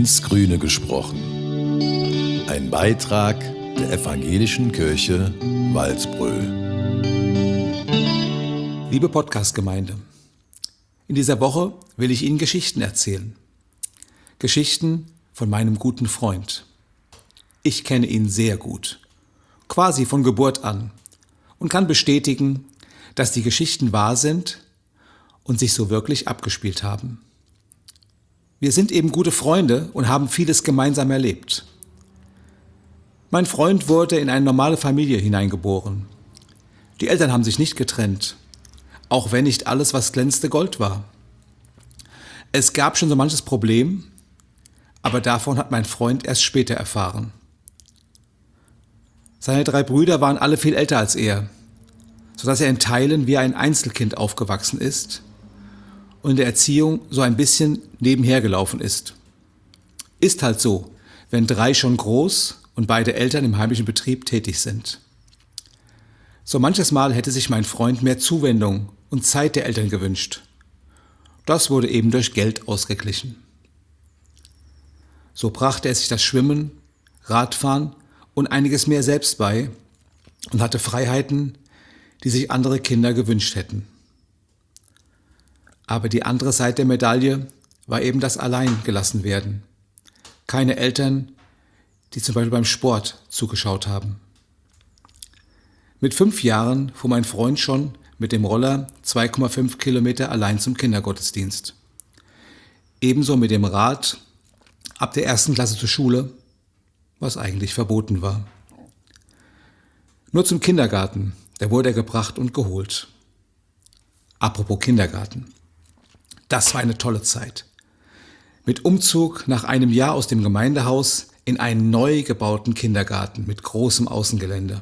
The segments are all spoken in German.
ins Grüne gesprochen. Ein Beitrag der Evangelischen Kirche Walsbröl. Liebe Podcast-Gemeinde, in dieser Woche will ich Ihnen Geschichten erzählen. Geschichten von meinem guten Freund. Ich kenne ihn sehr gut, quasi von Geburt an, und kann bestätigen, dass die Geschichten wahr sind und sich so wirklich abgespielt haben. Wir sind eben gute Freunde und haben vieles gemeinsam erlebt. Mein Freund wurde in eine normale Familie hineingeboren. Die Eltern haben sich nicht getrennt, auch wenn nicht alles, was glänzte, Gold war. Es gab schon so manches Problem, aber davon hat mein Freund erst später erfahren. Seine 3 Brüder waren alle viel älter als er, sodass er in Teilen wie ein Einzelkind aufgewachsen ist und in der Erziehung so ein bisschen nebenher gelaufen ist. Ist halt so, wenn 3 schon groß und beide Eltern im heimischen Betrieb tätig sind. So manches Mal hätte sich mein Freund mehr Zuwendung und Zeit der Eltern gewünscht. Das wurde eben durch Geld ausgeglichen. So brachte er sich das Schwimmen, Radfahren und einiges mehr selbst bei und hatte Freiheiten, die sich andere Kinder gewünscht hätten. Aber die andere Seite der Medaille war eben das Alleingelassenwerden. Keine Eltern, die zum Beispiel beim Sport zugeschaut haben. Mit 5 Jahren fuhr mein Freund schon mit dem Roller 2,5 Kilometer allein zum Kindergottesdienst. Ebenso mit dem Rad ab der 1. Klasse zur Schule, was eigentlich verboten war. Nur zum Kindergarten, da wurde er gebracht und geholt. Apropos Kindergarten. Das war eine tolle Zeit. Mit Umzug nach einem Jahr aus dem Gemeindehaus in einen neu gebauten Kindergarten mit großem Außengelände.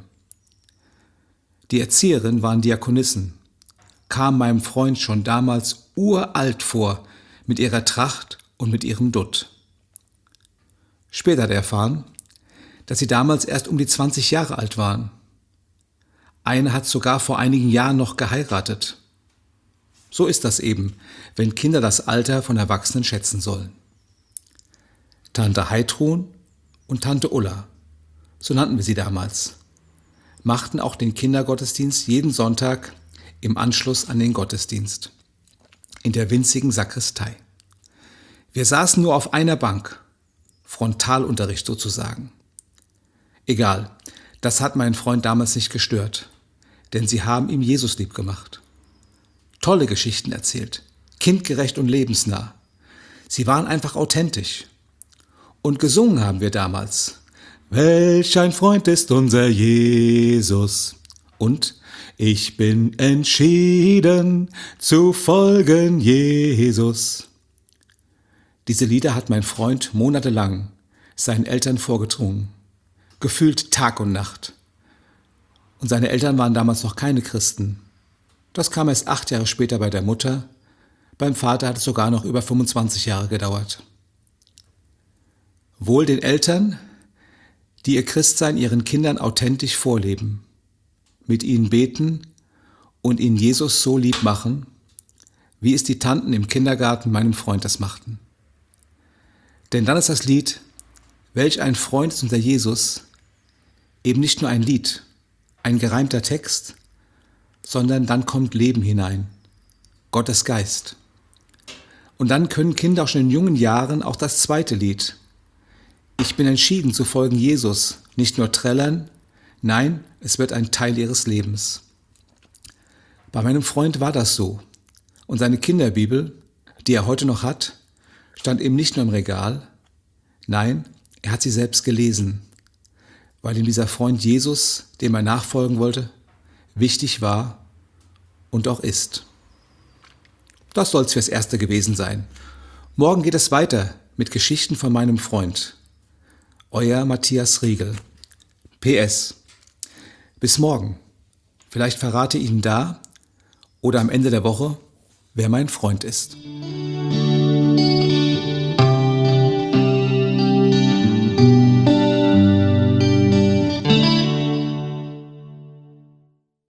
Die Erzieherinnen waren Diakonissen, kam meinem Freund schon damals uralt vor mit ihrer Tracht und mit ihrem Dutt. Später hat er erfahren, dass sie damals erst um die 20 Jahre alt waren. Eine hat sogar vor einigen Jahren noch geheiratet. So ist das eben, wenn Kinder das Alter von Erwachsenen schätzen sollen. Tante Heidrun und Tante Ulla, so nannten wir sie damals, machten auch den Kindergottesdienst jeden Sonntag im Anschluss an den Gottesdienst, in der winzigen Sakristei. Wir saßen nur auf einer Bank, Frontalunterricht sozusagen. Egal, das hat meinen Freund damals nicht gestört, denn sie haben ihm Jesus lieb gemacht. Tolle Geschichten erzählt, kindgerecht und lebensnah. Sie waren einfach authentisch. Und gesungen haben wir damals: Welch ein Freund ist unser Jesus. Und ich bin entschieden zu folgen Jesus. Diese Lieder hat mein Freund monatelang seinen Eltern vorgetrunken. Gefühlt Tag und Nacht. Und seine Eltern waren damals noch keine Christen. Das kam erst 8 Jahre später bei der Mutter. Beim Vater hat es sogar noch über 25 Jahre gedauert. Wohl den Eltern, die ihr Christsein ihren Kindern authentisch vorleben, mit ihnen beten und ihnen Jesus so lieb machen, wie es die Tanten im Kindergarten meinem Freund das machten. Denn dann ist das Lied Welch ein Freund ist unser Jesus eben nicht nur ein Lied, ein gereimter Text, sondern dann kommt Leben hinein, Gottes Geist. Und dann können Kinder auch schon in jungen Jahren auch das zweite Lied, Ich bin entschieden zu folgen Jesus, nicht nur trällern, nein, es wird ein Teil ihres Lebens. Bei meinem Freund war das so. Und seine Kinderbibel, die er heute noch hat, stand eben nicht nur im Regal, nein, er hat sie selbst gelesen, weil ihm dieser Freund Jesus, dem er nachfolgen wollte, wichtig war und auch ist. Das soll es fürs Erste gewesen sein. Morgen geht es weiter mit Geschichten von meinem Freund. Euer Matthias Riegel. PS. Bis morgen. Vielleicht verrate ich Ihnen da oder am Ende der Woche, wer mein Freund ist.